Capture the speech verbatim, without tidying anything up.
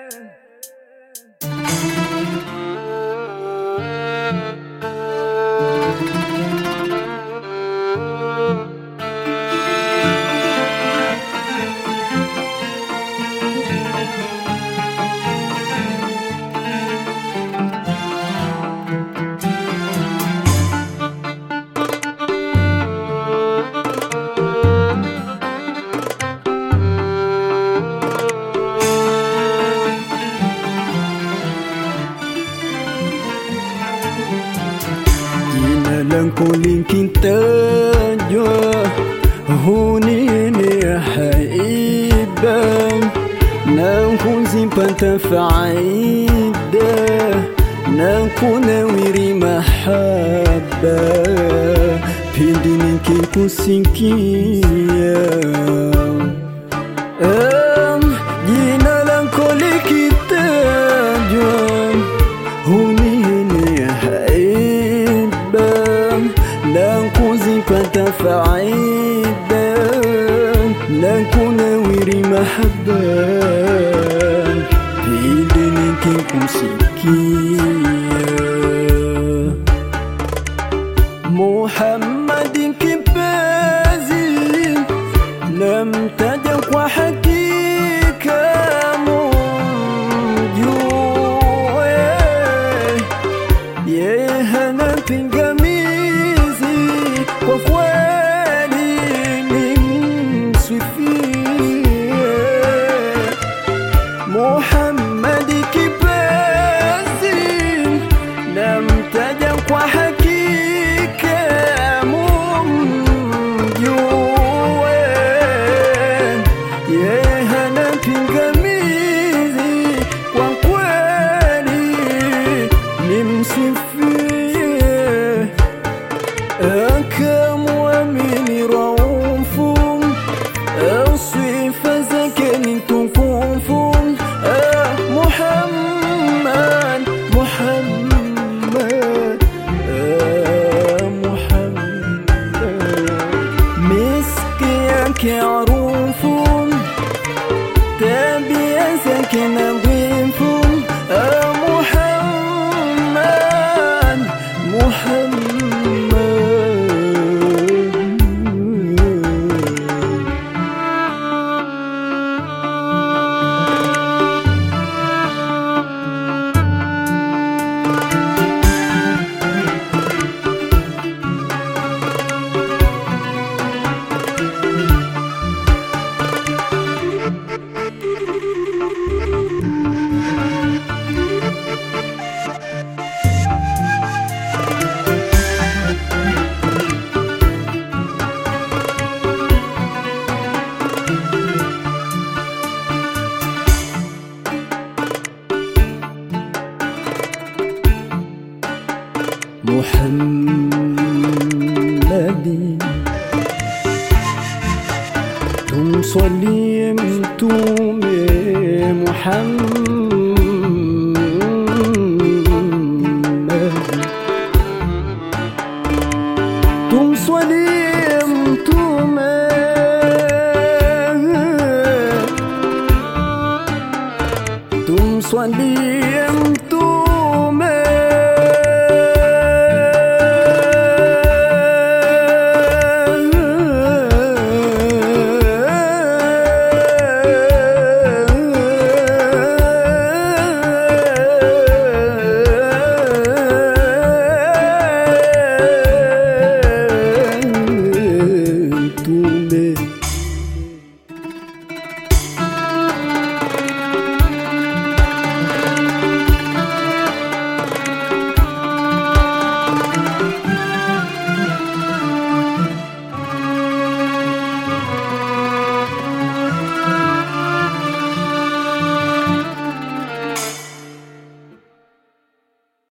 langu linkitajwa hunini haiba nankuzipata faida nakunawiri mahaba pindi nikikusikia um, jina langu likitajwa hunini haiba nankuzipata faida nakunawiri mahaba pindi nikikusikia Muhammadin kipenzi namtaja kwa hakika mjue yeye hana pingamizi kwa kweli nimsifie Muhammadi kipenzi namtaja kwa hakika akamwamini raufu sifa zake ni tukufu Muhammad Muhammad Muhammad miski yake arufu tabia zake nadhifu Muhammad Muhammad Muhammadi tumswalie mtume Muhammad tumswalie mtume tumswalie mtume